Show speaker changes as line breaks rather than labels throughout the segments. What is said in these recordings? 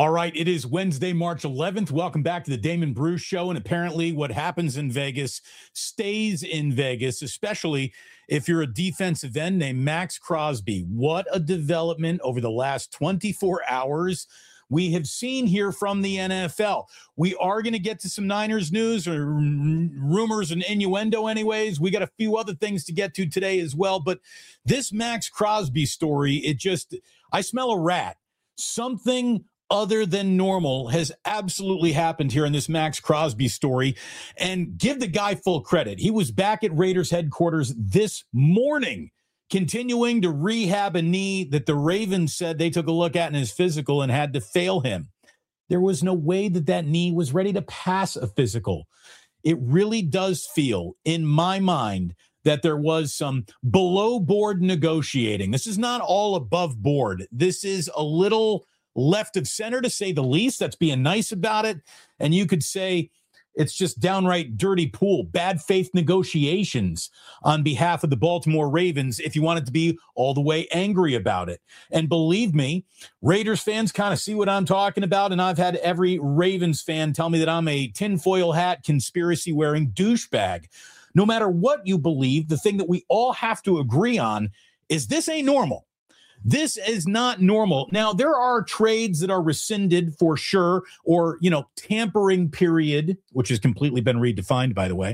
All right, it is Wednesday, March 11th. Welcome back to the Damon Bruce Show. And apparently what happens in Vegas stays in Vegas, especially if you're a defensive end named Maxx Crosby. What a development over the last 24 hours we have seen here from the NFL. We are going to get to some Niners news or rumors and innuendo anyways. We got a few other things to get to today as well. But this Maxx Crosby story, I smell a rat. Something other than normal has absolutely happened here in this Maxx Crosby story. And give the guy full credit. He was back at Raiders headquarters this morning, continuing to rehab a knee that the Ravens said they took a look at in his physical and had to fail him. There was no way that knee was ready to pass a physical. It really does feel, in my mind, that there was some below board negotiating. This is not all above board. This is a little left of center, to say the least. That's being nice about it. And you could say it's just downright dirty pool, bad faith negotiations on behalf of the Baltimore Ravens, if you wanted to be all the way angry about it. And believe me, Raiders fans kind of see what I'm talking about. And I've had every Ravens fan tell me that I'm a tinfoil hat, conspiracy wearing douchebag. No matter what you believe, the thing that we all have to agree on is this ain't normal. This is not normal. Now, there are trades that are rescinded for sure, or, tampering period, which has completely been redefined, by the way.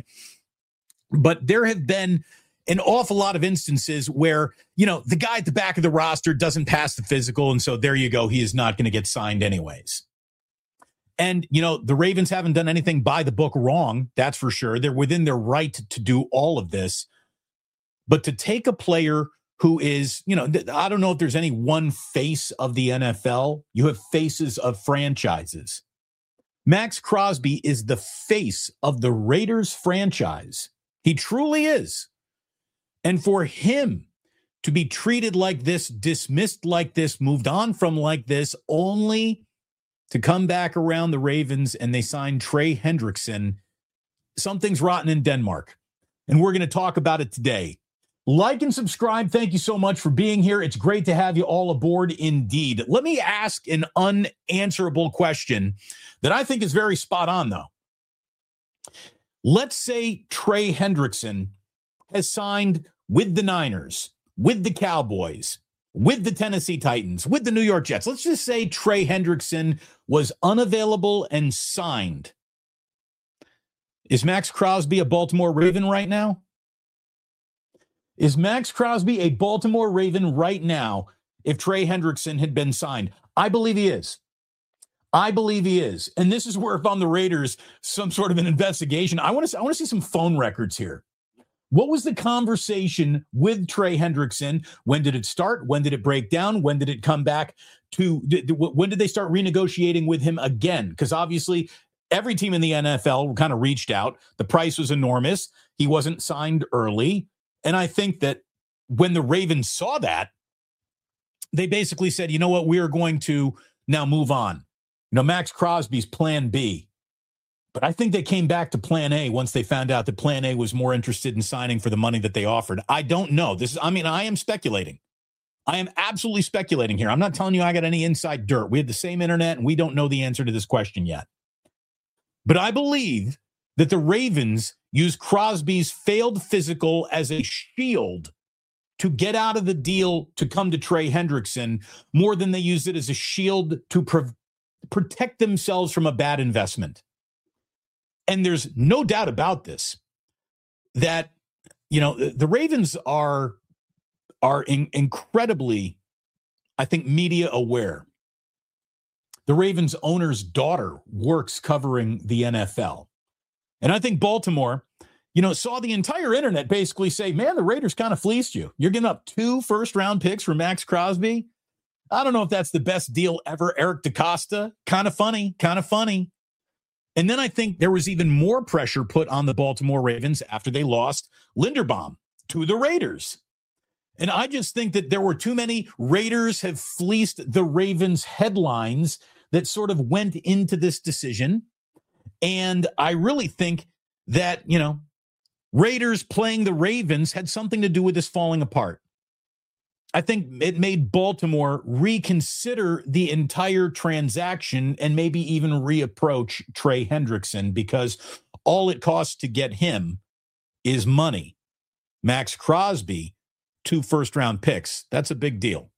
But there have been an awful lot of instances where, the guy at the back of the roster doesn't pass the physical. And so there you go. He is not going to get signed anyways. And, the Ravens haven't done anything by the book wrong. That's for sure. They're within their right to do all of this. But to take a player who is, I don't know if there's any one face of the NFL. You have faces of franchises. Maxx Crosby is the face of the Raiders franchise. He truly is. And for him to be treated like this, dismissed like this, moved on from like this, only to come back around the Ravens and they sign Trey Hendrickson, something's rotten in Denmark. And we're going to talk about it today. Like and subscribe. Thank you so much for being here. It's great to have you all aboard indeed. Let me ask an unanswerable question that I think is very spot on, though. Let's say Trey Hendrickson has signed with the Niners, with the Cowboys, with the Tennessee Titans, with the New York Jets. Let's just say Trey Hendrickson was unavailable and signed. Is Maxx Crosby a Baltimore Raven right now? Is Maxx Crosby a Baltimore Raven right now if Trey Hendrickson had been signed? I believe he is. And this is where, if I'm the Raiders, some sort of an investigation, I want to see some phone records here. What was the conversation with Trey Hendrickson? When did it start? When did it break down? When did it come back to, when did they start renegotiating with him again? Because obviously every team in the NFL kind of reached out. The price was enormous. He wasn't signed early. And I think that when the Ravens saw that, they basically said, you know what, we are going to now move on. Maxx Crosby's plan B. But I think they came back to plan A once they found out that plan A was more interested in signing for the money that they offered. I don't know. I am speculating. I am absolutely speculating here. I'm not telling you I got any inside dirt. We have the same internet, and we don't know the answer to this question yet. But I believe that the Ravens use Crosby's failed physical as a shield to get out of the deal to come to Trey Hendrickson more than they use it as a shield to protect themselves from a bad investment. And there's no doubt about this, that, the Ravens are incredibly, I think, media aware. The Ravens owner's daughter works covering the NFL. And I think Baltimore, saw the entire internet basically say, man, the Raiders kind of fleeced you. You're giving up 2 first-round picks for Maxx Crosby. I don't know if that's the best deal ever. Eric DeCosta, kind of funny. And then I think there was even more pressure put on the Baltimore Ravens after they lost Linderbaum to the Raiders. And I just think that there were too many Raiders have fleeced the Ravens headlines that sort of went into this decision. And I really think that, Raiders playing the Ravens had something to do with this falling apart. I think it made Baltimore reconsider the entire transaction and maybe even reapproach Trey Hendrickson, because all it costs to get him is money. Max Crosby, 2 first-round picks. That's a big deal.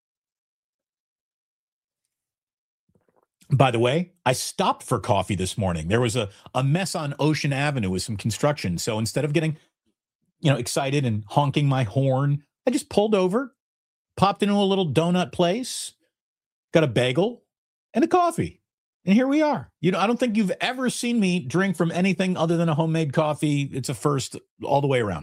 By the way, I stopped for coffee this morning. There was a mess on Ocean Avenue with some construction. So instead of getting, excited and honking my horn, I just pulled over, popped into a little donut place, got a bagel and a coffee. And here we are. I don't think you've ever seen me drink from anything other than a homemade coffee. It's a first all the way around.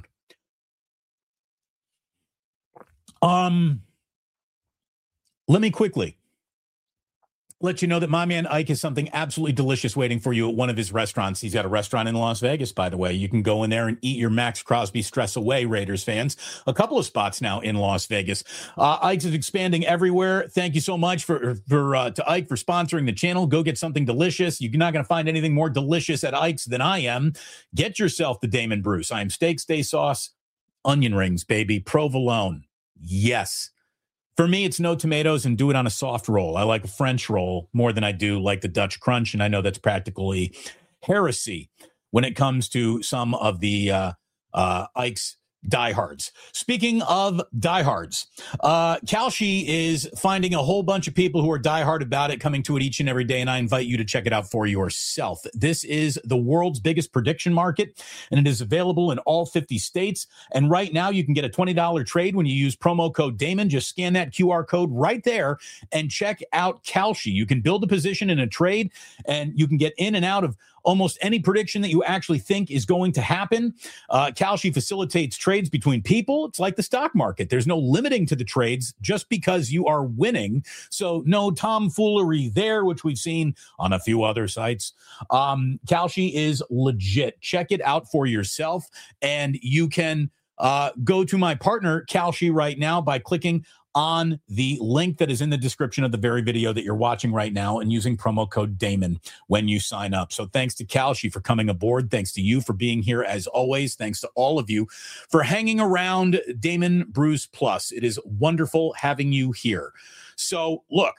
Let me quickly let you know that my man Ike has something absolutely delicious waiting for you at one of his restaurants. He's got a restaurant in Las Vegas, by the way. You can go in there and eat your Max Crosby stress away, Raiders fans. A couple of spots now in Las Vegas. Ike's is expanding everywhere. Thank you so much to Ike for sponsoring the channel. Go get something delicious. You're not going to find anything more delicious at Ike's than I am. Get yourself the Damon Bruce. I am steak, stay sauce, onion rings, baby, provolone. Yes. For me, it's no tomatoes and do it on a soft roll. I like a French roll more than I do like the Dutch crunch. And I know that's practically heresy when it comes to some of the Ike's diehards. Speaking of diehards, Kalshi is finding a whole bunch of people who are diehard about it, coming to it each and every day, and I invite you to check it out for yourself. This is the world's biggest prediction market, and it is available in all 50 states. And right now, you can get a $20 trade when you use promo code Damon. Just scan that QR code right there and check out Kalshi. You can build a position in a trade, and you can get in and out of almost any prediction that you actually think is going to happen. Kalshi facilitates trades between people. It's like the stock market. There's no limiting to the trades just because you are winning. So no tomfoolery there, which we've seen on a few other sites. Kalshi is legit. Check it out for yourself. And you can go to my partner, Kalshi, right now by clicking on the link that is in the description of the very video that you're watching right now and using promo code Damon when you sign up. So thanks to Kalshi for coming aboard. Thanks to you for being here as always. Thanks to all of you for hanging around Damon Bruce Plus. It is wonderful having you here. So look,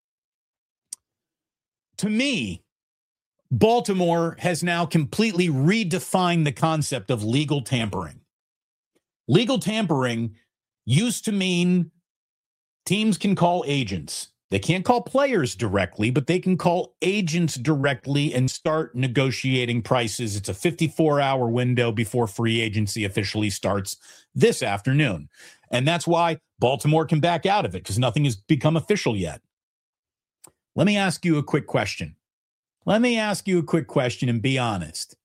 to me, Baltimore has now completely redefined the concept of legal tampering. Legal tampering used to mean teams can call agents. They can't call players directly, but they can call agents directly and start negotiating prices. It's a 54-hour window before free agency officially starts this afternoon. And that's why Baltimore can back out of it, because nothing has become official yet. Let me ask you a quick question. And be honest.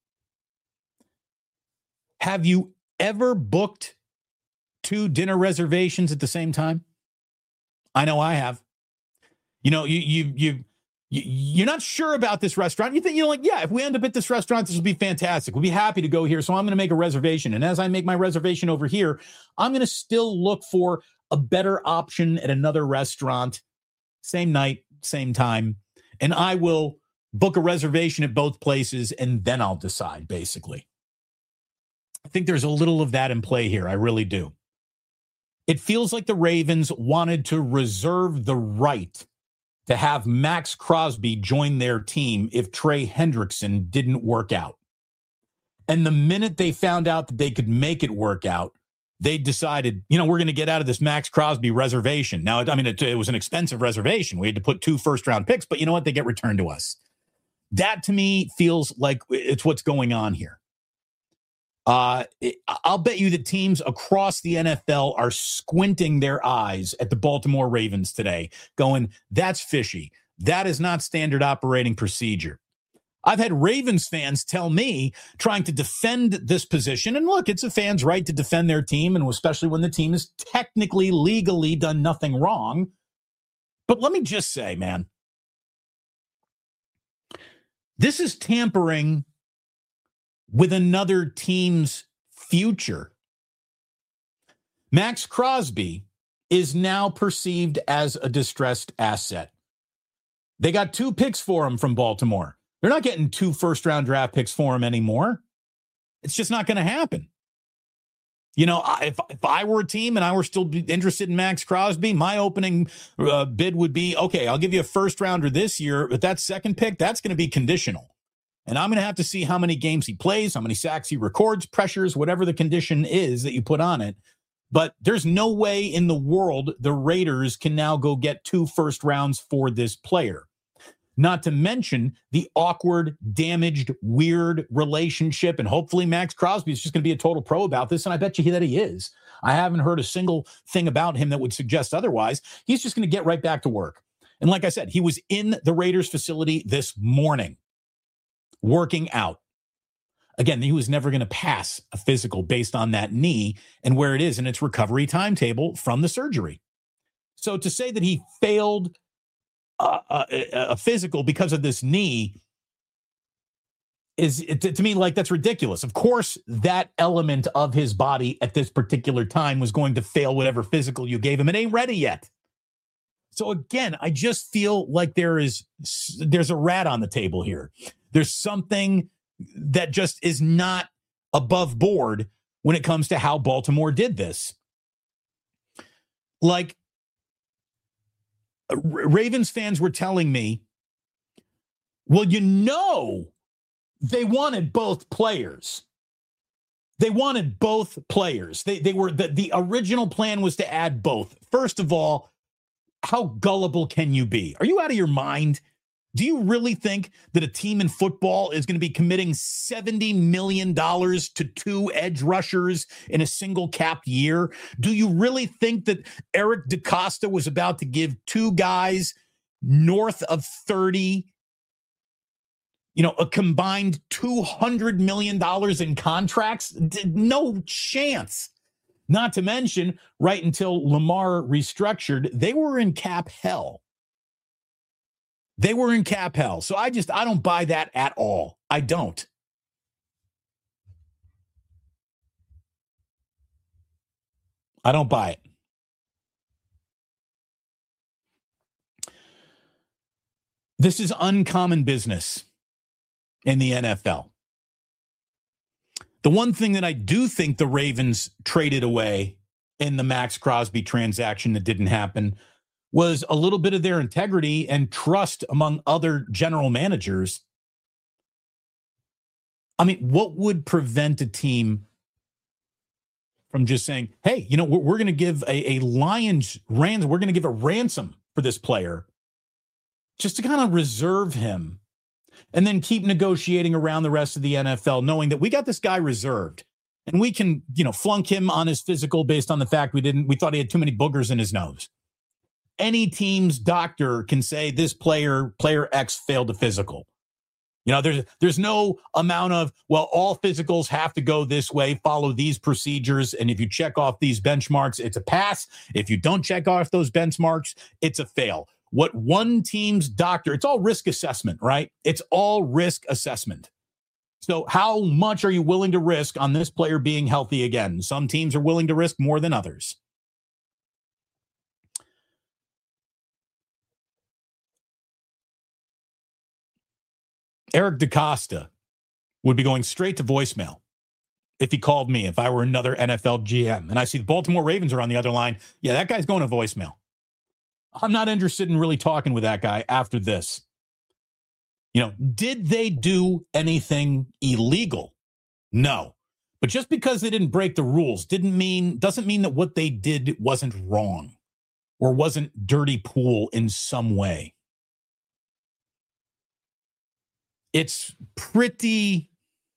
Have you ever booked 2 dinner reservations at the same time? I know I have. You're not sure about this restaurant. You think, yeah, if we end up at this restaurant, this will be fantastic. We'll be happy to go here. So I'm going to make a reservation. And as I make my reservation over here, I'm going to still look for a better option at another restaurant, same night, same time. And I will book a reservation at both places, and then I'll decide, basically. I think there's a little of that in play here. I really do. It feels like the Ravens wanted to reserve the right to have Max Crosby join their team if Trey Hendrickson didn't work out. And the minute they found out that they could make it work out, they decided, we're going to get out of this Max Crosby reservation. Now, it was an expensive reservation. We had to put 2 first-round picks, but you know what? They get returned to us. That, to me, feels like it's what's going on here. I'll bet you that teams across the NFL are squinting their eyes at the Baltimore Ravens today, going, that's fishy. That is not standard operating procedure. I've had Ravens fans tell me, trying to defend this position, and look, it's a fan's right to defend their team, and especially when the team has technically, legally done nothing wrong. But let me just say, man, this is tampering with another team's future. Max Crosby is now perceived as a distressed asset. They got 2 picks for him from Baltimore. They're not getting 2 first-round draft picks for him anymore. It's just not going to happen. If I were a team and I were still interested in Max Crosby, my opening bid would be, okay, I'll give you a first rounder this year, but that second pick, that's going to be conditional. And I'm going to have to see how many games he plays, how many sacks he records, pressures, whatever the condition is that you put on it. But there's no way in the world the Raiders can now go get 2 first rounds for this player. Not to mention the awkward, damaged, weird relationship. And hopefully Max Crosby is just going to be a total pro about this. And I bet you that he is. I haven't heard a single thing about him that would suggest otherwise. He's just going to get right back to work. And like I said, he was in the Raiders facility this morning, working out. Again, he was never going to pass a physical based on that knee and where it is in its recovery timetable from the surgery. So to say that he failed a physical because of this knee is, to me, like, that's ridiculous. Of course, that element of his body at this particular time was going to fail whatever physical you gave him. It ain't ready yet. So again, I just feel like there's a rat on the table here. There's something that just is not above board when it comes to how Baltimore did this. Like, Ravens fans were telling me, well, they wanted both players. They wanted both players. They were the original plan was to add both. First of all, how gullible can you be? Are you out of your mind? Do you really think that a team in football is going to be committing $70 million to 2 edge rushers in a single capped year? Do you really think that Eric DeCosta was about to give 2 guys north of 30, a combined $200 million in contracts? No chance. Not to mention, right until Lamar restructured, they were in cap hell. They were in cap hell. So I don't buy that at all. I don't. I don't buy it. This is uncommon business in the NFL. The one thing that I do think the Ravens traded away in the Max Crosby transaction that didn't happen was a little bit of their integrity and trust among other general managers. I mean, what would prevent a team from just saying, hey, we're going to give a lion's ransom. We're going to give a ransom for this player just to kind of reserve him and then keep negotiating around the rest of the NFL, knowing that we got this guy reserved and we can, flunk him on his physical based on the fact we thought he had too many boogers in his nose. Any team's doctor can say this player X failed a physical. There's no amount of, well, all physicals have to go this way, follow these procedures. And if you check off these benchmarks, it's a pass. If you don't check off those benchmarks, it's a fail. What one team's doctor, it's all risk assessment, right? It's all risk assessment. So how much are you willing to risk on this player being healthy again? Some teams are willing to risk more than others. Eric DeCosta would be going straight to voicemail if he called me, if I were another NFL GM. And I see the Baltimore Ravens are on the other line. Yeah, that guy's going to voicemail. I'm not interested in really talking with that guy after this. Did they do anything illegal? No. But just because they didn't break the rules doesn't mean that what they did wasn't wrong or wasn't dirty pool in some way. It's pretty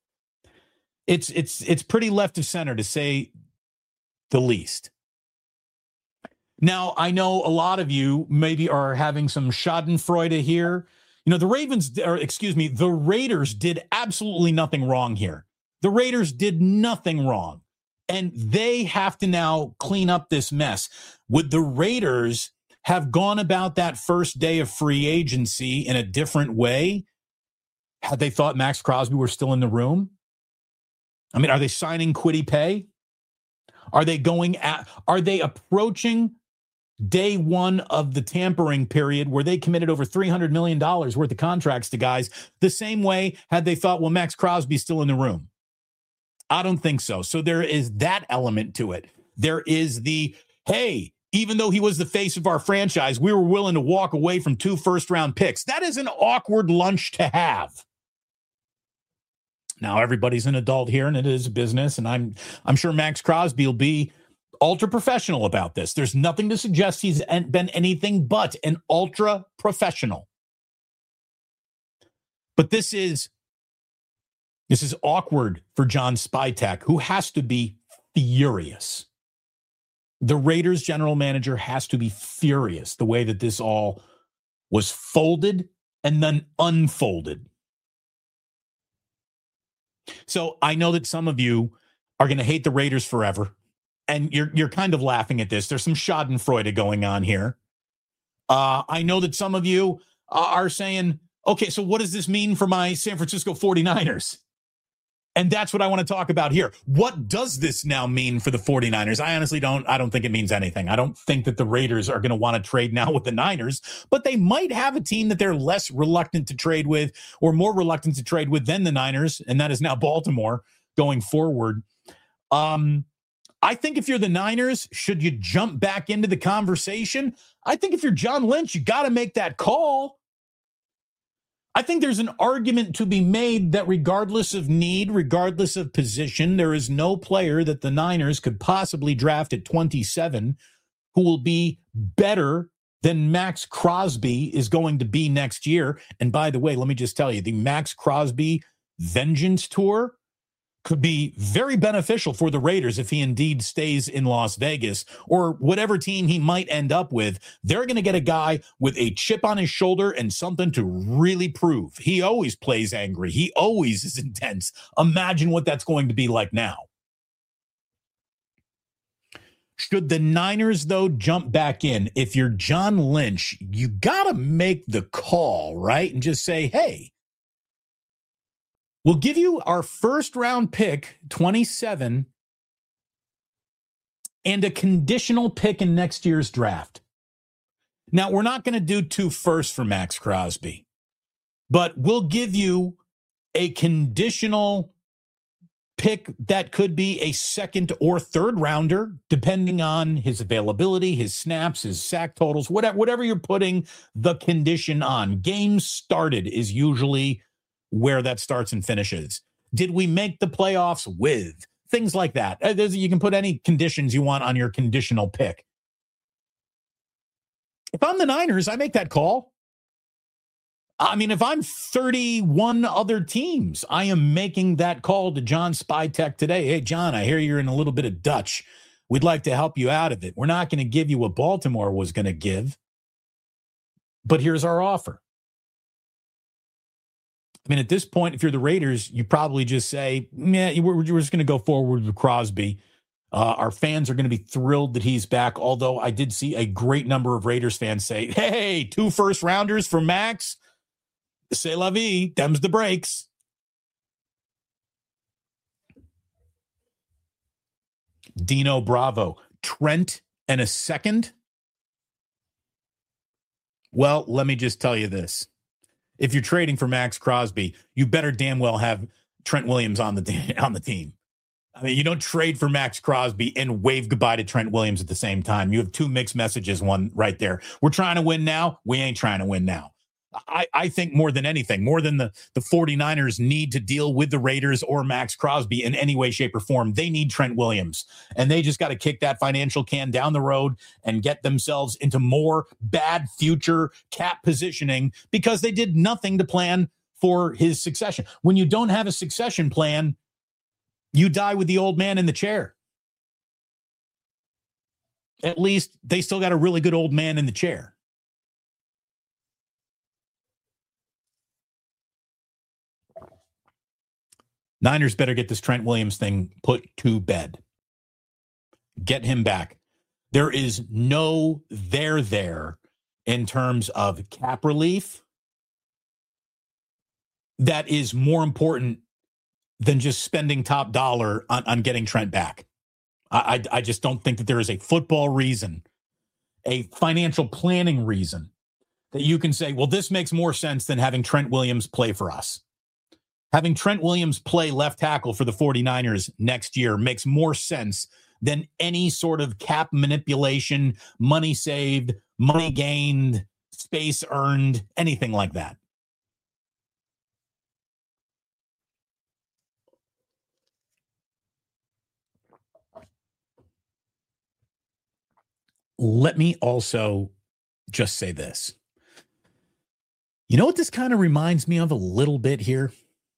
left of center, to say the least. Now, I know a lot of you maybe are having some schadenfreude here. The Raiders did absolutely nothing wrong here. The Raiders did nothing wrong, and they have to now clean up this mess. Would the Raiders have gone about that first day of free agency in a different way had they thought Max Crosby were still in the room? I mean, are they signing Kwity Paye? Are they approaching day one of the tampering period where they committed over $300 million worth of contracts to guys the same way had they thought, well, Max Crosby's still in the room? I don't think so. So there is that element to it. There is the, hey, even though he was the face of our franchise, we were willing to walk away from 2 first-round picks. That is an awkward lunch to have. Now, everybody's an adult here, and it is a business, and I'm sure Max Crosby will be ultra professional about this. There's nothing to suggest he's been anything but an ultra professional. But this is awkward for John Spytek, who has to be furious. The Raiders general manager has to be furious the way that this all was folded and then unfolded. So I know that some of you are going to hate the Raiders forever, and you're kind of laughing at this. There's some schadenfreude going on here. I know that some of you are saying, okay, so what does this mean for my San Francisco 49ers? And that's what I want to talk about here. What does this now mean for the 49ers? I honestly don't think it means anything. I don't think that the Raiders are going to want to trade now with the Niners, but they might have a team that they're less reluctant to trade with or more reluctant to trade with than the Niners, and that is now Baltimore going forward. I think if you're the Niners, should you jump back into the conversation? I think if you're John Lynch, you got to make that call. I think there's an argument to be made that regardless of need, regardless of position, there is no player that the Niners could possibly draft at 27 who will be better than Max Crosby is going to be next year. And by the way, let me just tell you, the Max Crosby Vengeance Tour could be very beneficial for the Raiders if he indeed stays in Las Vegas or whatever team he might end up with. They're going to get a guy with a chip on his shoulder and something to really prove. He always plays angry. He always is intense. Imagine what that's going to be like now. Should the Niners, though, jump back in? If you're John Lynch, you got to make the call, right? And just say, hey, we'll give you our first round pick, 27, and a conditional pick in next year's draft. Now, we're not going to do 2 firsts for Max Crosby, but we'll give you a conditional pick that could be a second or third rounder, depending on his availability, his snaps, his sack totals, whatever you're putting the condition on. Games started is usually where that starts and finishes. Did we make the playoffs with? Things like that. You can put any conditions you want on your conditional pick. If I'm the Niners, I make that call. I mean, if I'm 31 other teams, I am making that call to John Spytek today. Hey, John, I hear you're in a little bit of Dutch. We'd like to help you out of it. We're not going to give you what Baltimore was going to give, but here's our offer. I mean, at this point, if you're the Raiders, you probably just say, we're just going to go forward with Crosby. Our fans are going to be thrilled that he's back, although I did see a great number of Raiders fans say, hey, 2 first rounders for Max. C'est la vie. Them's the breaks. Dino Bravo. Trent and a second? Well, let me just tell you this. If you're trading for Max Crosby, you better damn well have Trent Williams on the team. I mean, you don't trade for Max Crosby and wave goodbye to Trent Williams at the same time. You have 2 mixed messages, one right there. We're trying to win now. We ain't trying to win now. I think more than anything, more than the 49ers need to deal with the Raiders or Max Crosby in any way, shape, or form, they need Trent Williams. And they just got to kick that financial can down the road and get themselves into more bad future cap positioning because they did nothing to plan for his succession. When you don't have a succession plan, you die with the old man in the chair. At least they still got a really good old man in the chair. Niners better get this Trent Williams thing put to bed. Get him back. There is no there in terms of cap relief that is more important than just spending top dollar on getting Trent back. I just don't think that there is a football reason, a financial planning reason that you can say, well, this makes more sense than having Trent Williams play for us. Having Trent Williams play left tackle for the 49ers next year makes more sense than any sort of cap manipulation, money saved, money gained, space earned, anything like that. Let me also just say this. You know what this kind of reminds me of a little bit here?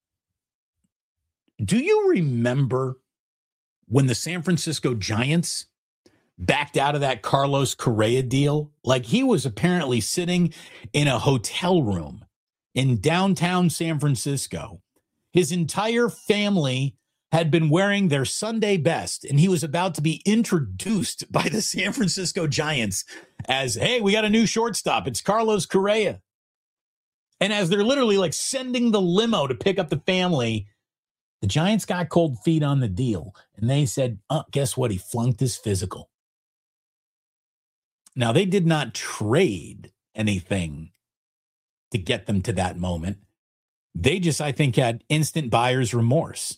Do you remember when the San Francisco Giants backed out of that Carlos Correa deal? Like, he was apparently sitting in a hotel room in downtown San Francisco. His entire family had been wearing their Sunday best, and he was about to be introduced by the San Francisco Giants as, hey, we got a new shortstop. It's Carlos Correa. And as they're literally like sending the limo to pick up the family, the Giants got cold feet on the deal. And they said, guess what? He flunked his physical. Now, they did not trade anything to get them to that moment. They just, I think, had instant buyer's remorse.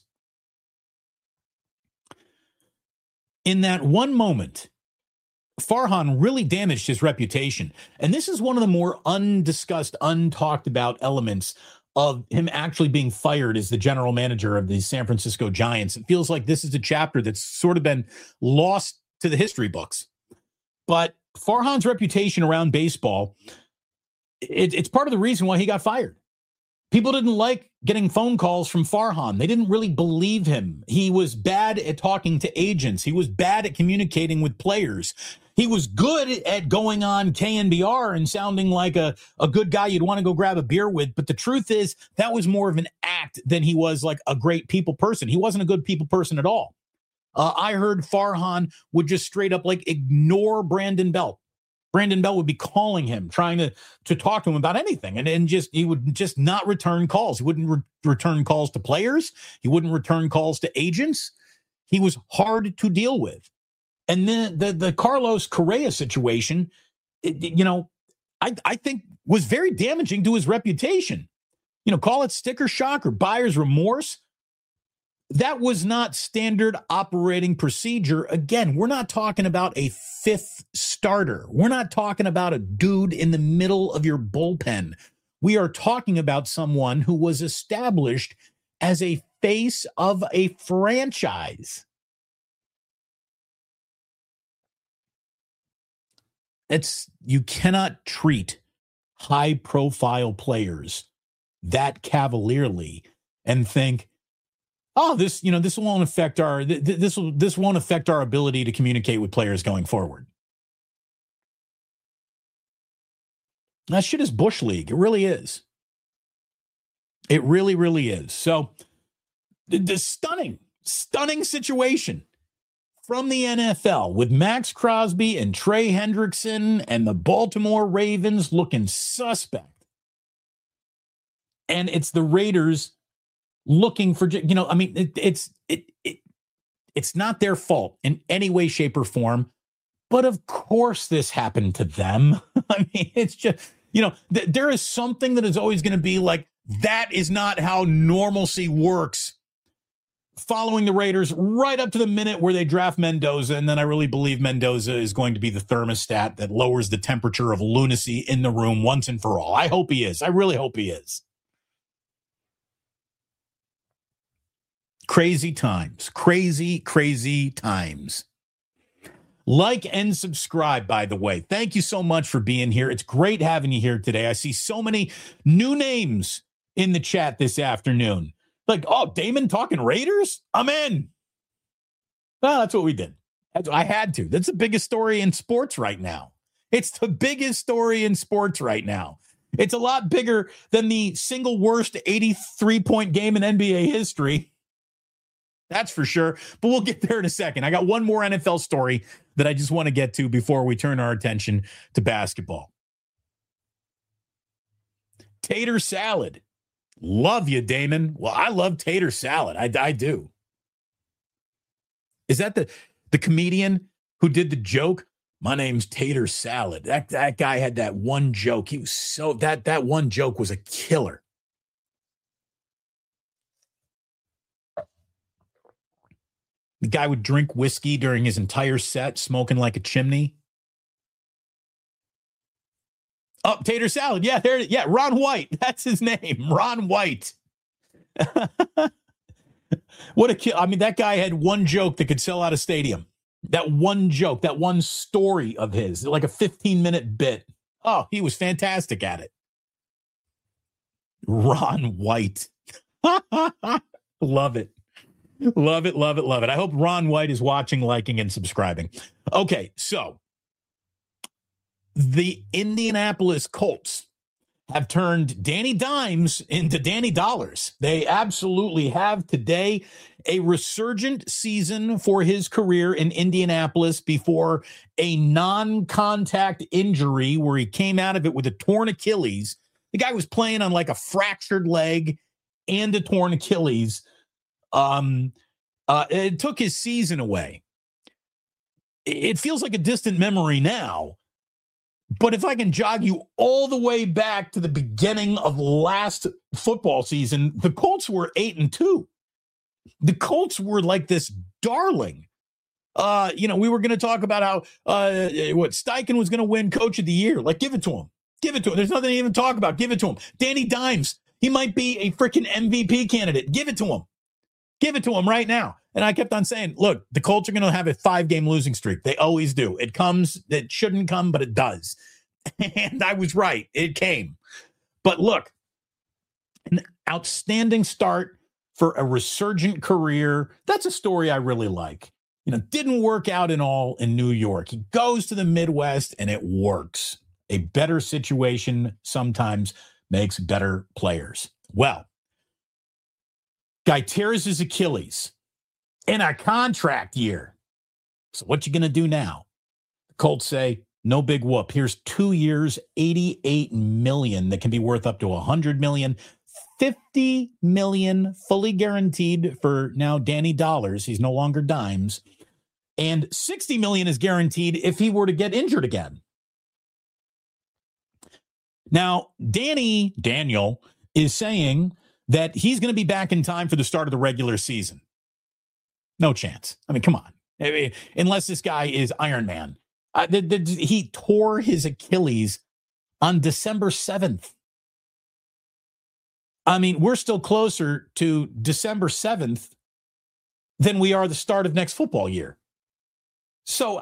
In that one moment, Farhan really damaged his reputation. And this is one of the more undiscussed, untalked about elements of him actually being fired as the general manager of the San Francisco Giants. It feels like this is a chapter that's sort of been lost to the history books. But Farhan's reputation around baseball, it's part of the reason why he got fired. People didn't like getting phone calls from Farhan. They didn't really believe him. He was bad at talking to agents. He was bad at communicating with players. He was good at going on KNBR and sounding like a good guy you'd want to go grab a beer with. But the truth is, that was more of an act than he was like a great people person. He wasn't a good people person at all. I heard Farhan would just straight up like ignore Brandon Belt. Brandon Belt would be calling him, trying to talk to him about anything. And just he would just not return calls. He wouldn't return calls to players. He wouldn't return calls to agents. He was hard to deal with. And then the Carlos Correa situation, I think was very damaging to his reputation. Call it sticker shock or buyer's remorse. That was not standard operating procedure. Again, we're not talking about a fifth starter. We're not talking about a dude in the middle of your bullpen. We are talking about someone who was established as a face of a franchise. You cannot treat high-profile players that cavalierly and think, this won't affect this won't affect our ability to communicate with players going forward. That shit is Bush League. It really is. It really, really is. So the stunning situation from the NFL with Max Crosby and Trey Hendrickson and the Baltimore Ravens looking suspect. And it's the Raiders looking for, it's not their fault in any way, shape, or form. But of course this happened to them. I mean, it's just, there is something that is always going to be like, that is not how normalcy works. Following the Raiders right up to the minute where they draft Mendoza. And then I really believe Mendoza is going to be the thermostat that lowers the temperature of lunacy in the room once and for all. I hope he is. I really hope he is. Crazy times. Crazy, crazy times. Like and subscribe, by the way. Thank you so much for being here. It's great having you here today. I see so many new names in the chat this afternoon. Like, Damon talking Raiders? I'm in. Well, that's what we did. I had to. That's the biggest story in sports right now. It's the biggest story in sports right now. It's a lot bigger than the single worst 83-point game in NBA history. That's for sure. But we'll get there in a second. I got one more NFL story that I just want to get to before we turn our attention to basketball. Tater salad. Love you, Damon. Well, I love tater salad. I do. Is that the comedian who did the joke? My name's Tater Salad. That guy had that one joke. He was that one joke was a killer. The guy would drink whiskey during his entire set, smoking like a chimney. Oh, tater salad. Yeah, there. Yeah, Ron White. That's his name. Ron White. What a kid. I mean, that guy had one joke that could sell out a stadium. That one joke, that one story of his, like a 15-minute bit. Oh, he was fantastic at it. Ron White. Love it. Love it, love it, love it. I hope Ron White is watching, liking, and subscribing. Okay, so the Indianapolis Colts have turned Danny Dimes into Danny Dollars. They absolutely have today. A resurgent season for his career in Indianapolis before a non-contact injury where he came out of it with a torn Achilles. The guy was playing on like a fractured leg and a torn Achilles. It took his season away. It feels like a distant memory now. But if I can jog you all the way back to the beginning of last football season, the Colts were 8-2. The Colts were like this darling. We were going to talk about how Steichen was going to win Coach of the Year. Like, give it to him. Give it to him. There's nothing to even talk about. Give it to him. Danny Dimes, he might be a freaking MVP candidate. Give it to him. Give it to him right now. And I kept on saying, look, the Colts are going to have a 5-game losing streak. They always do. It comes, it shouldn't come, but it does. And I was right. It came. But look, an outstanding start for a resurgent career. That's a story I really like. Didn't work out in all in New York. He goes to the Midwest and it works. A better situation sometimes makes better players. Well, guy tears his Achilles in a contract year. So what you going to do now? The Colts say, no big whoop. Here's 2 years, $88 million that can be worth up to $100 million. $50 million fully guaranteed for now Danny Dollars. He's no longer Dimes. And $60 million is guaranteed if he were to get injured again. Now, Daniel is saying that he's going to be back in time for the start of the regular season. No chance. I mean, come on. Unless this guy is Iron Man. He tore his Achilles on December 7th. I mean, we're still closer to December 7th than we are the start of next football year. So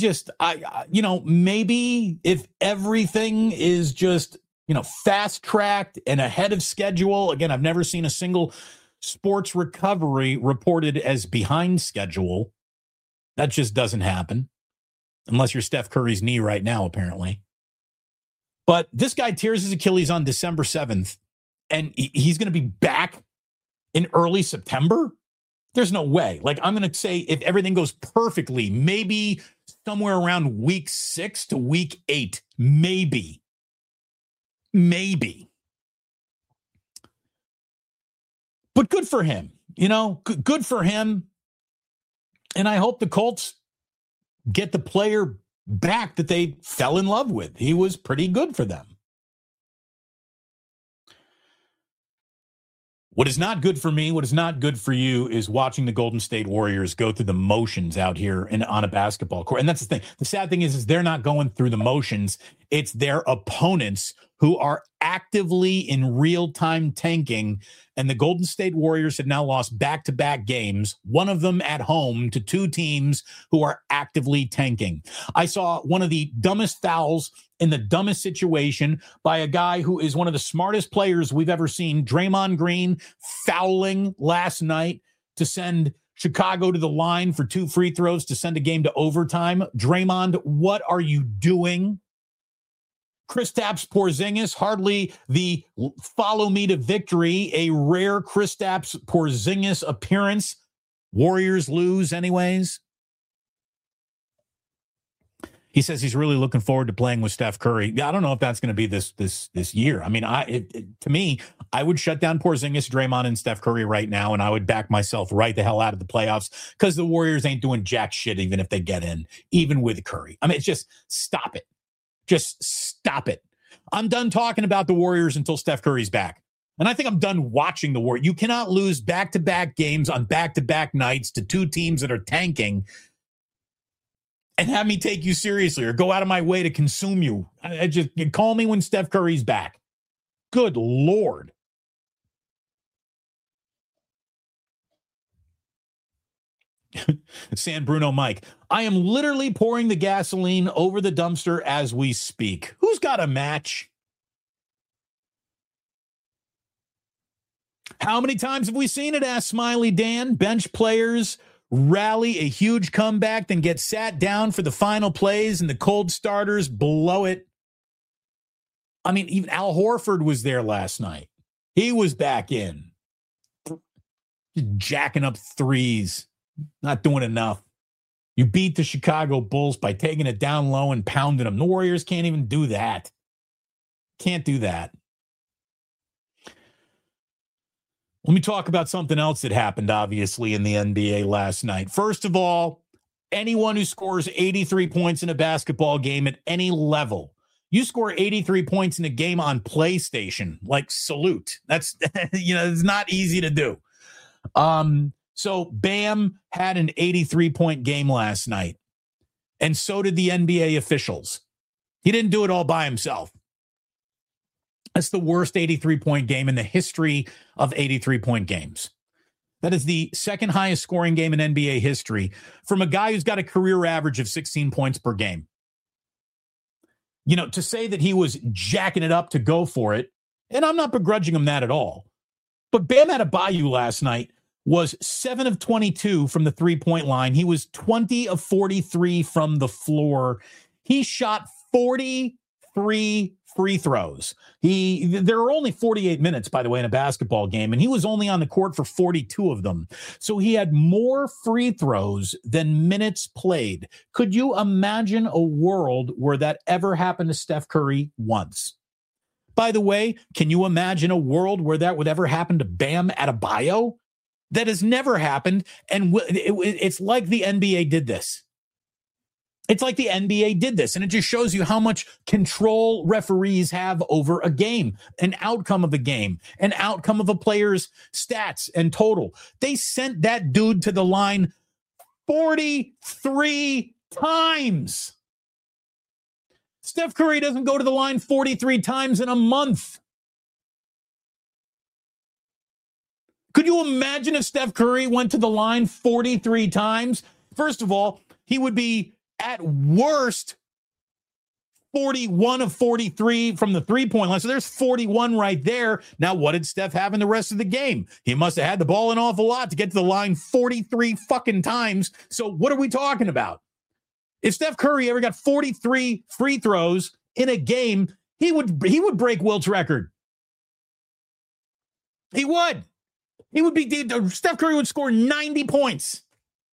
maybe if everything is just, fast-tracked and ahead of schedule. Again, I've never seen a single sports recovery reported as behind schedule. That just doesn't happen unless you're Steph Curry's knee right now, apparently. But this guy tears his Achilles on December 7th, and he's going to be back in early September? There's no way. Like, I'm going to say if everything goes perfectly, maybe somewhere around week 6 to week 8, maybe. But good for him, good for him. And I hope the Colts get the player back that they fell in love with. He was pretty good for them. What is not good for me, what is not good for you is watching the Golden State Warriors go through the motions out here on a basketball court. And that's the thing. The sad thing is they're not going through the motions. It's their opponents who are actively in real-time tanking. And the Golden State Warriors have now lost back-to-back games, one of them at home to two teams who are actively tanking. I saw one of the dumbest fouls in the dumbest situation by a guy who is one of the smartest players we've ever seen, Draymond Green, fouling last night to send Chicago to the line for 2 free throws to send a game to overtime. Draymond, what are you doing? Kristaps Porzingis, hardly the follow me to victory, a rare Kristaps Porzingis appearance. Warriors lose anyways. He says he's really looking forward to playing with Steph Curry. I don't know if that's going to be this year. I mean, to me, I would shut down Porzingis, Draymond, and Steph Curry right now, and I would back myself right the hell out of the playoffs because the Warriors ain't doing jack shit even if they get in, even with Curry. I mean, it's just stop it. Just stop it. I'm done talking about the Warriors until Steph Curry's back. And I think I'm done watching the Warriors. You cannot lose back-to-back games on back-to-back nights to two teams that are tanking and have me take you seriously or go out of my way to consume you. I just call me when Steph Curry's back. Good Lord. San Bruno Mike, I am literally pouring the gasoline over the dumpster as we speak. Who's got a match? How many times have we seen it? Asked Smiley Dan. Bench players rally a huge comeback, then get sat down for the final plays, and the cold starters blow it. I mean, even Al Horford was there last night. He was back in. Jacking up threes. Not doing enough. You beat the Chicago Bulls by taking it down low and pounding them. The Warriors can't even do that. Can't do that. Let me talk about something else that happened, obviously, in the NBA last night. First of all, anyone who scores 83 points in a basketball game at any level, you score 83 points in a game on PlayStation, like salute. That's, it's not easy to do. So Bam had an 83-point game last night, and so did the NBA officials. He didn't do it all by himself. That's the worst 83-point game in the history of 83-point games. That is the second highest scoring game in NBA history from a guy who's got a career average of 16 points per game. To say that he was jacking it up to go for it, and I'm not begrudging him that at all, but Bam Adebayo last night was 7 of 22 from the three-point line. He was 20 of 43 from the floor. He shot 43 free throws. There are only 48 minutes, by the way, in a basketball game, and he was only on the court for 42 of them. So he had more free throws than minutes played. Could you imagine a world where that ever happened to Steph Curry once? By the way, can you imagine a world where that would ever happen to Bam Adebayo? That has never happened, and it's like the NBA did this. It's like the NBA did this, and it just shows you how much control referees have over a game, an outcome of a game, an outcome of a player's stats and total. They sent that dude to the line 43 times. Steph Curry doesn't go to the line 43 times in a month. Could you imagine if Steph Curry went to the line 43 times? First of all, he would be at worst 41 of 43 from the three-point line. So there's 41 right there. Now, what did Steph have in the rest of the game? He must have had the ball an awful lot to get to the line 43 fucking times. So what are we talking about? If Steph Curry ever got 43 free throws in a game, he would break Wilt's record. He would. Steph Curry would score 90 points.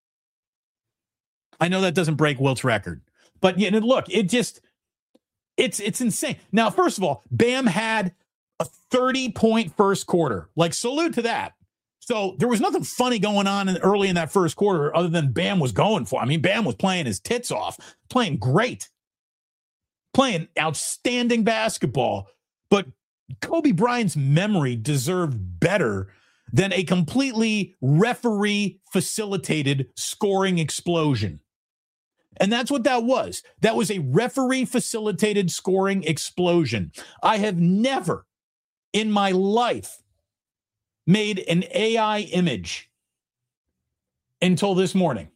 I know that doesn't break Wilt's record, but look, it's insane. Now, first of all, Bam had a 30-point first quarter. Like, salute to that. So there was nothing funny going on early in that first quarter other than Bam was going for it. I mean, Bam was playing his tits off, playing great, playing outstanding basketball. But Kobe Bryant's memory deserved better than a completely referee-facilitated scoring explosion. And that's what that was. That was a referee-facilitated scoring explosion. I have never in my life made an AI image until this morning.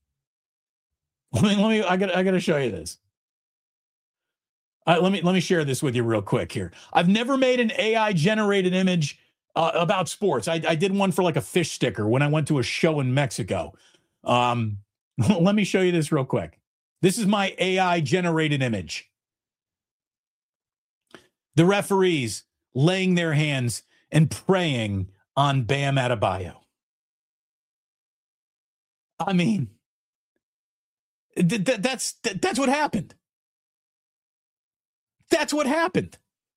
I gotta show you this. Let me share this with you real quick here. I've never made an AI-generated image about sports. I did one for like a fish sticker when I went to a show in Mexico. Let me show you this real quick. This is my AI-generated image. The referees laying their hands and praying on Bam Adebayo. I mean, that's what happened. That's what happened.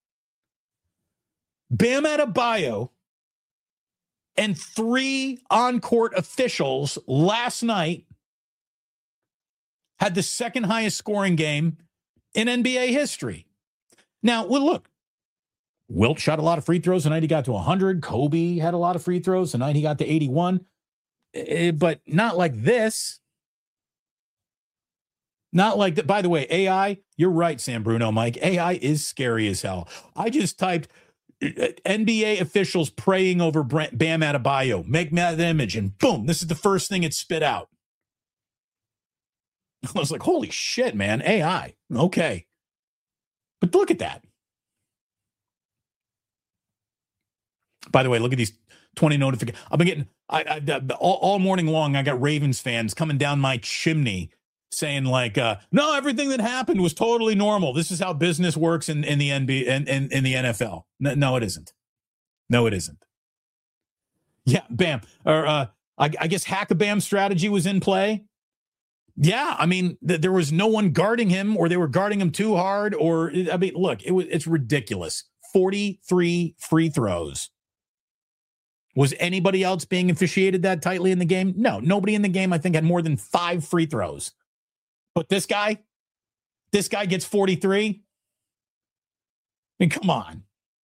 Bam Adebayo and 3 on-court officials last night had the second highest scoring game in NBA history. Now, well, look, Wilt shot a lot of free throws the night he got to 100. Kobe had a lot of free throws the night he got to 81. But not like this. Not like that. By the way, AI, you're right, Sam Bruno, Mike. AI is scary as hell. I just typed NBA officials praying over Bam Adebayo. Make that image, and boom, this is the first thing it spit out. I was like, holy shit, man, AI. Okay. But look at that. By the way, look at these 20 notifications. I've been getting, all morning long, I got Ravens fans coming down my chimney saying like, no, everything that happened was totally normal. This is how business works in the NBA and in the NFL. No, it isn't. No, it isn't. Yeah, Bam. Or I guess Hack-a-Bam strategy was in play. Yeah, I mean, there was no one guarding him, or they were guarding him too hard, or I mean, look, it's ridiculous. 43 free throws. Was anybody else being officiated that tightly in the game? No, nobody in the game, I think, had more than 5 free throws. But this guy gets 43. I mean, come on.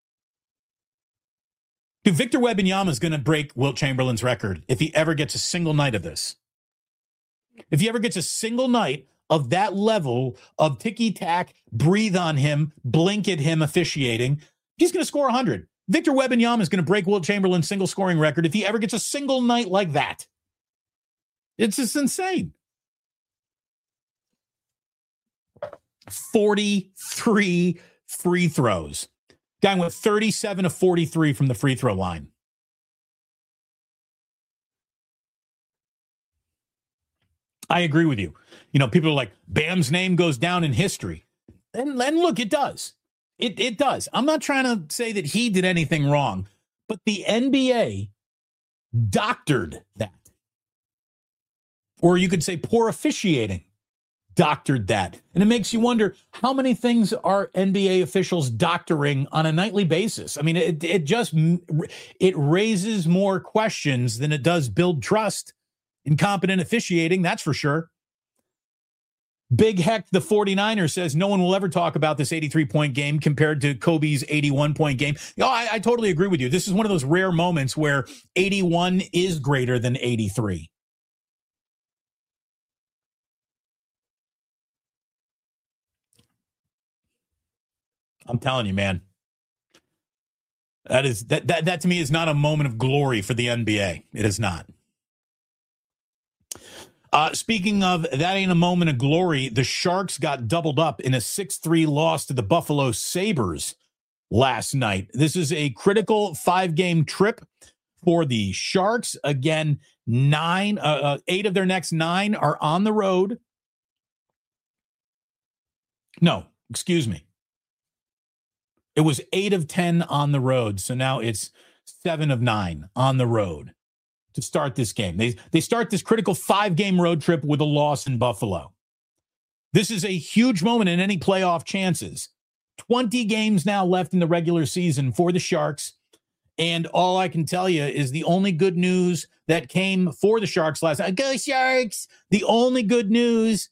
Dude, Victor Wembanyama is going to break Wilt Chamberlain's record if he ever gets a single night of this. If he ever gets a single night of that level of ticky-tack, breathe on him, blink at him officiating, he's going to score 100. Victor Wembanyama is going to break Wilt Chamberlain's single scoring record if he ever gets a single night like that. It's just insane. 43 free throws. Guy went 37 of 43 from the free throw line. I agree with you. You know, people are like, Bam's name goes down in history. And look, it does. It does. I'm not trying to say that he did anything wrong, but the NBA doctored that. Or you could say poor officiating doctored that. And it makes you wonder, how many things are NBA officials doctoring on a nightly basis? I mean, it raises more questions than it does build trust. Incompetent officiating, that's for sure. Big Heck, the 49er, says no one will ever talk about this 83-point game compared to Kobe's 81-point game. I totally agree with you. This is one of those rare moments where 81 is greater than 83. I'm telling you, man. That to me is not a moment of glory for the NBA. It is not. Speaking of that ain't a moment of glory, the Sharks got doubled up in a 6-3 loss to the Buffalo Sabres last night. This is a critical 5-game trip for the Sharks. Again, 8 of their next 9 are on the road. No, excuse me. It was 8 of 10 on the road. So now it's 7 of 9 on the road to start this game. They start this critical 5-game road trip with a loss in Buffalo. This is a huge moment in any playoff chances. 20 games now left in the regular season for the Sharks. And all I can tell you is the only good news that came for the Sharks last night. Go Sharks! The only good news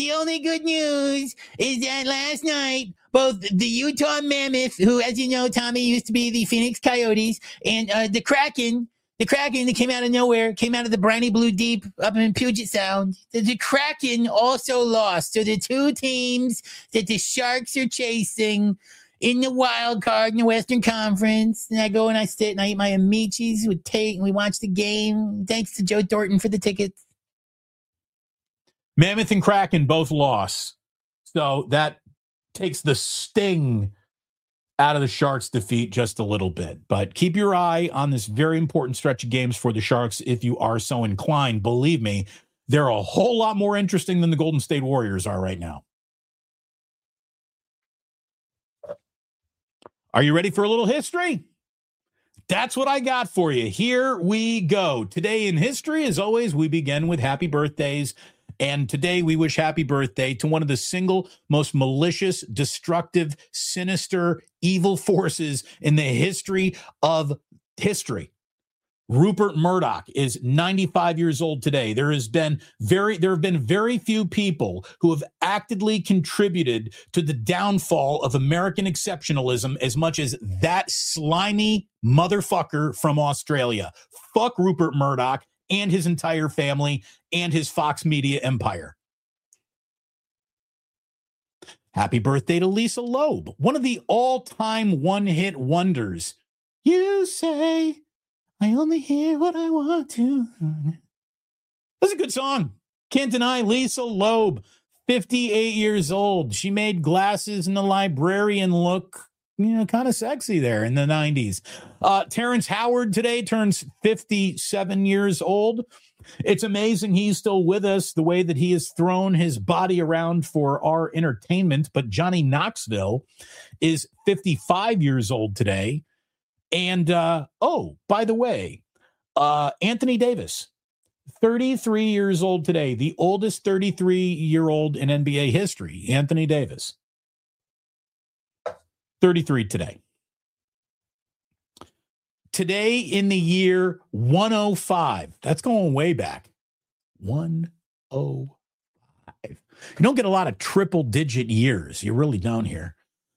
is that last night, both the Utah Mammoth, who, as you know, Tommy, used to be the Phoenix Coyotes, and the Kraken that came out of nowhere, came out of the briny blue deep up in Puget Sound. The Kraken also lost. So the 2 teams that the Sharks are chasing in the wild card in the Western Conference. And I go and I sit and I eat my Amichis with Tate and we watch the game. Thanks to Joe Thornton for the tickets. Mammoth and Kraken both lost. So that takes the sting out of the Sharks' defeat just a little bit. But keep your eye on this very important stretch of games for the Sharks if you are so inclined. Believe me, they're a whole lot more interesting than the Golden State Warriors are right now. Are you ready for a little history? That's what I got for you. Here we go. Today in history, as always, we begin with happy birthdays. And today we wish happy birthday to one of the single most malicious, destructive, sinister, evil forces in the history of history. Rupert Murdoch is 95 years old today. There have been very few people who have actively contributed to the downfall of American exceptionalism as much as that slimy motherfucker from Australia. Fuck Rupert Murdoch and his entire family and his Fox Media empire. Happy birthday to Lisa Loeb, one of the all-time one-hit wonders. You say I only hear what I want to. That's a good song. Can't deny Lisa Loeb, 58 years old. She made Glasses and the Librarian look, kind of sexy there in the 90s. Terrence Howard today turns 57 years old. It's amazing he's still with us, the way that he has thrown his body around for our entertainment. But Johnny Knoxville is 55 years old today. And, by the way, Anthony Davis, 33 years old today, the oldest 33-year-old in NBA history, Anthony Davis. 33 today. Today in the year 105, that's going way back, 105. You don't get a lot of triple-digit years. You really don't here.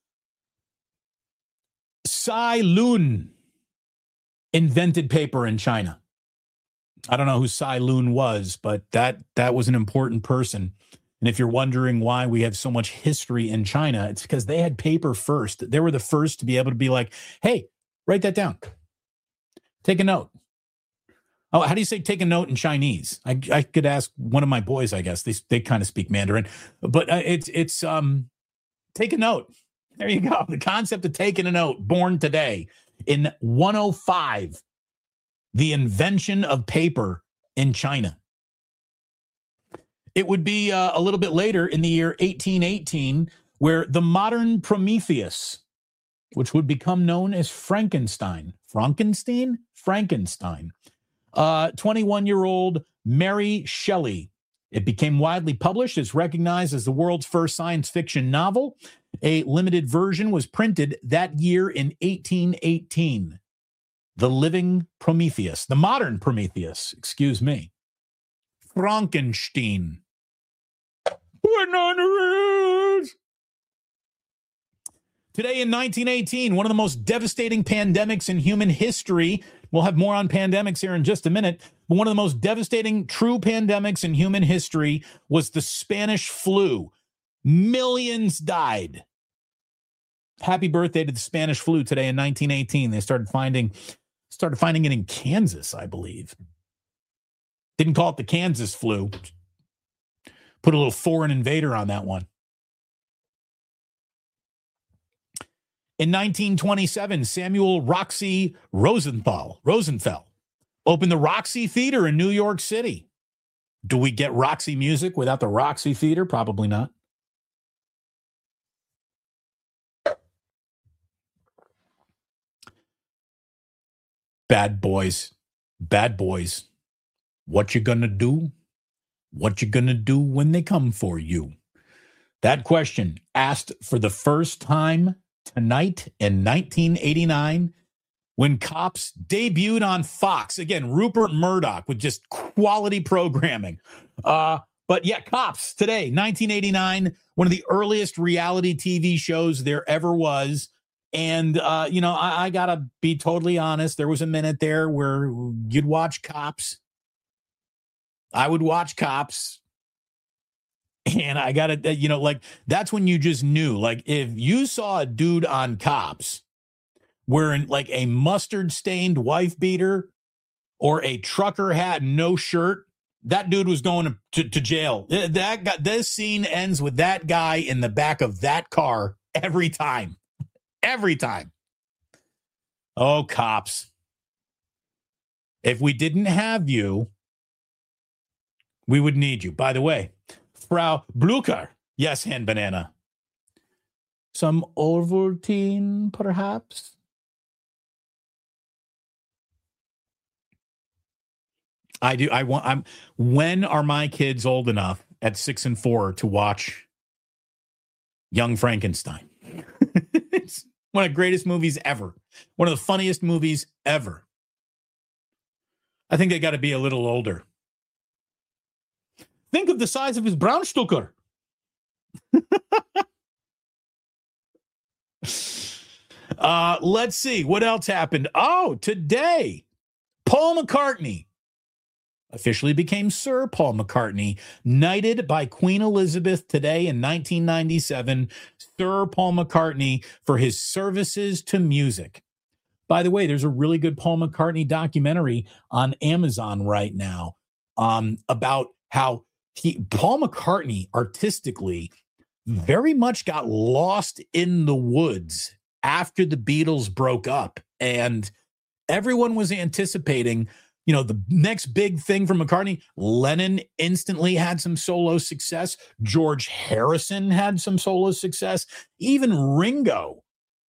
Tsai Lun invented paper in China. I don't know who Tsai Lun was, but that was an important person. And if you're wondering why we have so much history in China, it's because they had paper first. They were the first to be able to be like, hey, write that down. Take a note. Oh, how do you say take a note in Chinese? I could ask one of my boys, I guess. They kind of speak Mandarin. But it's take a note. There you go. The concept of taking a note, born today in 105, the invention of paper in China. It would be a little bit later in the year 1818, where the modern Prometheus, which would become known as Frankenstein. 21-year-old Mary Shelley. It became widely published. It's recognized as the world's first science fiction novel. A limited version was printed that year in 1818. The living Prometheus, the modern Prometheus, excuse me. Frankenstein. Putting on the rules. Today in 1918, one of the most devastating pandemics in human history. We'll have more on pandemics here in just a minute. But one of the most devastating true pandemics in human history was the Spanish flu. Millions died. Happy birthday to the Spanish flu today in 1918. They started finding it in Kansas, I believe. Didn't call it the Kansas flu. Put a little foreign invader on that one. In 1927, Samuel Roxy Rosenthal opened the Roxy Theater in New York City. Do we get Roxy music without the Roxy Theater? Probably not. Bad boys. What you gonna do? What you gonna do when they come for you? That question asked for the first time tonight in 1989 when Cops debuted on Fox. Again, Rupert Murdoch with just quality programming. But yeah, Cops today, 1989, one of the earliest reality TV shows there ever was. And, I got to be totally honest. There was a minute there where you'd watch Cops. I would watch Cops. And I got to, that's when you just knew. Like, if you saw a dude on Cops wearing, like, a mustard-stained wife beater or a trucker hat and no shirt, that dude was going to jail. This scene ends with that guy in the back of that car every time. Every time. Oh, Cops. If we didn't have you, we would need you. By the way, Frau Blucher. Yes, hand banana. Some Ovaltine, perhaps? I do. When are my kids old enough at 6 and 4 to watch Young Frankenstein? It's one of the greatest movies ever. One of the funniest movies ever. I think they got to be a little older. Think of the size of his Braunstucker. Let's see. What else happened? Oh, today, Paul McCartney officially became Sir Paul McCartney, knighted by Queen Elizabeth today in 1997. Sir Paul McCartney for his services to music. By the way, there's a really good Paul McCartney documentary on Amazon right now about how Paul McCartney artistically very much got lost in the woods after the Beatles broke up. And everyone was anticipating, the next big thing from McCartney. Lennon instantly had some solo success. George Harrison had some solo success. Even Ringo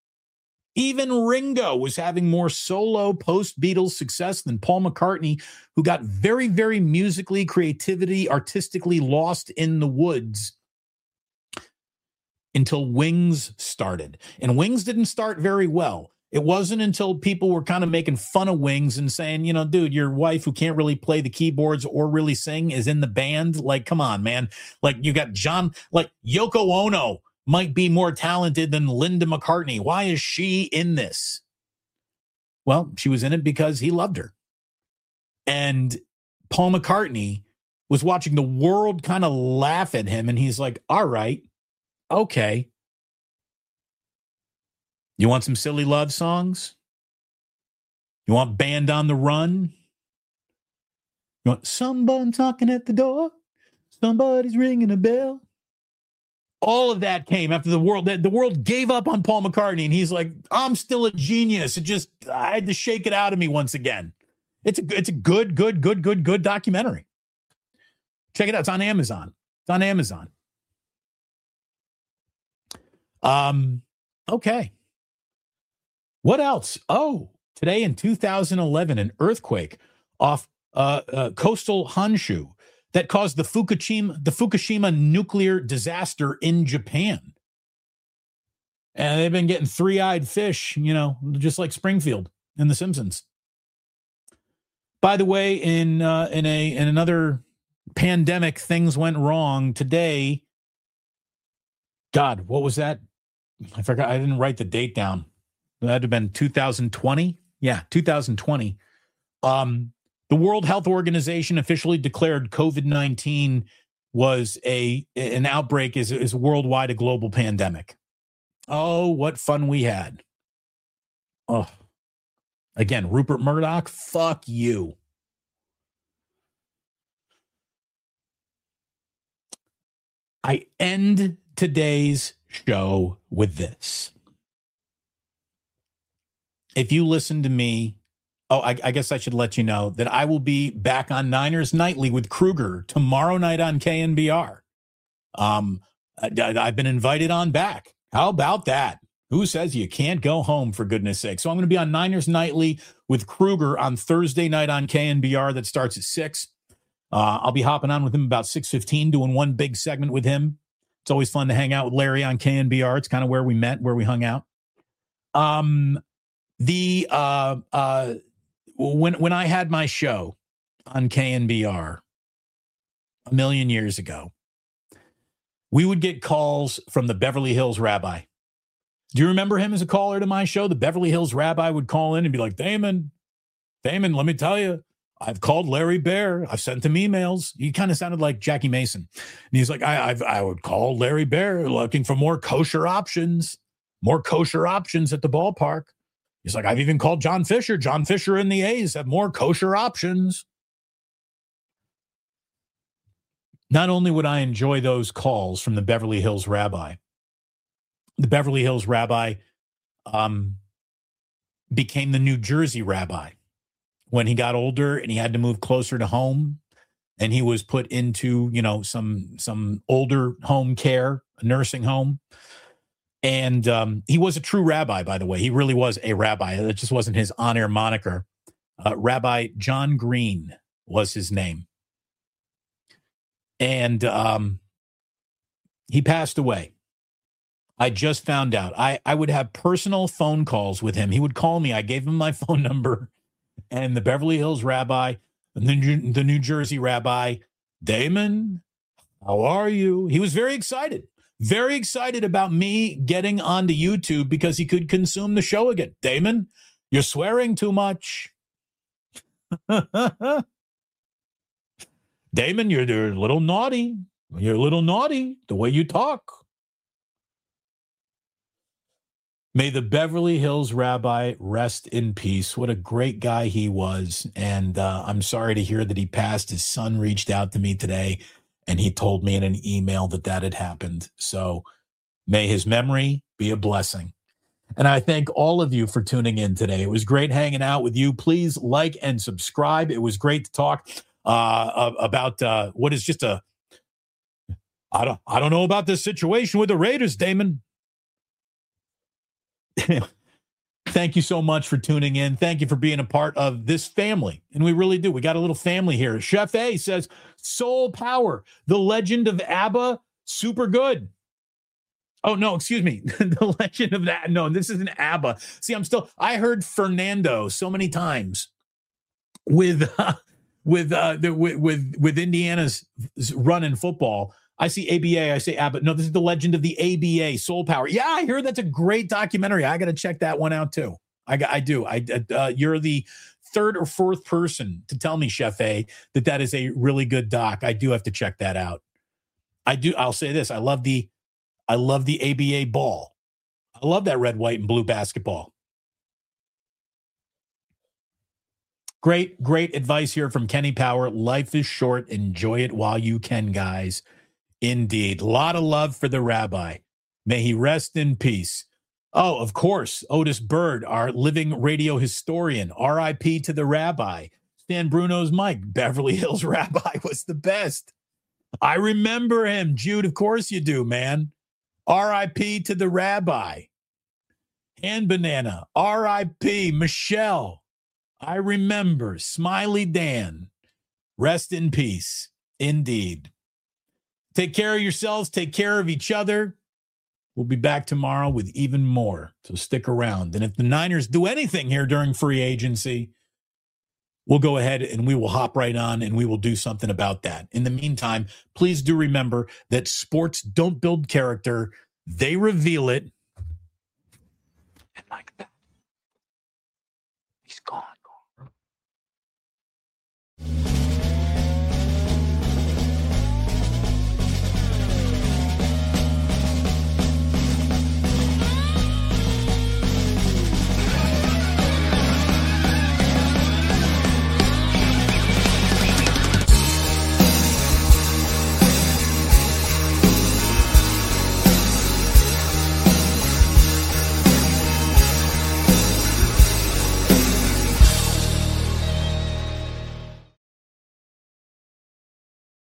was having more solo post-Beatles success than Paul McCartney, who got very, very musically, artistically lost in the woods until Wings started. And Wings didn't start very well. It wasn't until people were kind of making fun of Wings and saying, dude, your wife who can't really play the keyboards or really sing is in the band. Like, come on, man. Like, you got Yoko Ono might be more talented than Linda McCartney. Why is she in this? Well, she was in it because he loved her. And Paul McCartney was watching the world kind of laugh at him. And he's like, all right, okay. You want some silly love songs? You want Band on the Run? You want someone knocking at the door? Somebody's ringing a bell? All of that came after the world gave up on Paul McCartney, and he's like, I'm still a genius. I had to shake it out of me once again. It's a good documentary. Check it out. It's on Amazon. Okay. What else? Oh, today in 2011, an earthquake off coastal Honshu that caused the Fukushima nuclear disaster in Japan. And they've been getting three-eyed fish, just like Springfield in The Simpsons. By the way, in another pandemic, things went wrong today. God, what was that? I forgot. I didn't write the date down. That would have been 2020. Yeah, 2020. The World Health Organization officially declared COVID-19 was an outbreak, is worldwide a global pandemic. Oh, what fun we had. Oh, again, Rupert Murdoch, fuck you. I end today's show with this. If you listen to me, I guess I should let you know that I will be back on Niners Nightly with Kruger tomorrow night on KNBR. I've been invited on back. How about that? Who says you can't go home, for goodness sake? So I'm going to be on Niners Nightly with Kruger on Thursday night on KNBR. That starts at 6. I'll be hopping on with him about 6:15, doing one big segment with him. It's always fun to hang out with Larry on KNBR. It's kind of where we met, where we hung out. When I had my show on KNBR a million years ago, we would get calls from the Beverly Hills Rabbi. Do you remember him as a caller to my show? The Beverly Hills Rabbi would call in and be like, Damon, let me tell you, I've called Larry Baer. I've sent him emails. He kind of sounded like Jackie Mason. And he's like, I would call Larry Baer looking for more kosher options at the ballpark. He's like, I've even called John Fisher. John Fisher and the A's have more kosher options. Not only would I enjoy those calls from the Beverly Hills Rabbi, the Beverly Hills Rabbi became the New Jersey Rabbi when he got older and he had to move closer to home, and he was put into, some older home care, a nursing home. And he was a true rabbi, by the way. He really was a rabbi. It just wasn't his on-air moniker. Rabbi John Green was his name. And he passed away. I just found out. I would have personal phone calls with him. He would call me. I gave him my phone number. And the Beverly Hills Rabbi the New Jersey rabbi, Damon, how are you? He was very excited about me getting onto YouTube because he could consume the show again. Damon, you're swearing too much. Damon, you're a little naughty. You're a little naughty the way you talk. May the Beverly Hills rabbi rest in peace. What a great guy he was. And I'm sorry to hear that he passed. His son reached out to me today, and he told me in an email that had happened. So may his memory be a blessing. And I thank all of you for tuning in today. It was great hanging out with you. Please like and subscribe. It was great to talk about what is just I don't know about this situation with the Raiders, Damon. Thank you so much for tuning in. Thank you for being a part of this family. And we really do. We got a little family here. Chef A says, Soul Power, the legend of ABBA, super good. Oh, no, excuse me. The legend of that. No, this isn't ABBA. See, I heard Fernando so many times with Indiana's run in football. I see ABA, I say ABBA. No, this is the legend of the ABA, Soul Power. Yeah, I hear that's a great documentary. I got to check that one out too. I do. You're the third or fourth person to tell me, Chef A, that is a really good doc. I do have to check that out. I'll say this. I love the ABA ball. I love that red, white, and blue basketball. Great advice here from Kenny Power. Life is short. Enjoy it while you can, guys. Indeed. A lot of love for the rabbi. May he rest in peace. Oh, of course, Otis Bird, our living radio historian. R.I.P. to the rabbi. Stan Bruno's Mike. Beverly Hills rabbi was the best. I remember him. Jude, of course you do, man. R.I.P. to the rabbi. And Banana. R.I.P. Michelle. I remember. Smiley Dan. Rest in peace. Indeed. Take care of yourselves. Take care of each other. We'll be back tomorrow with even more. So stick around. And if the Niners do anything here during free agency, we'll go ahead and we will hop right on and we will do something about that. In the meantime, please do remember that sports don't build character. They reveal it. And like that, he's gone.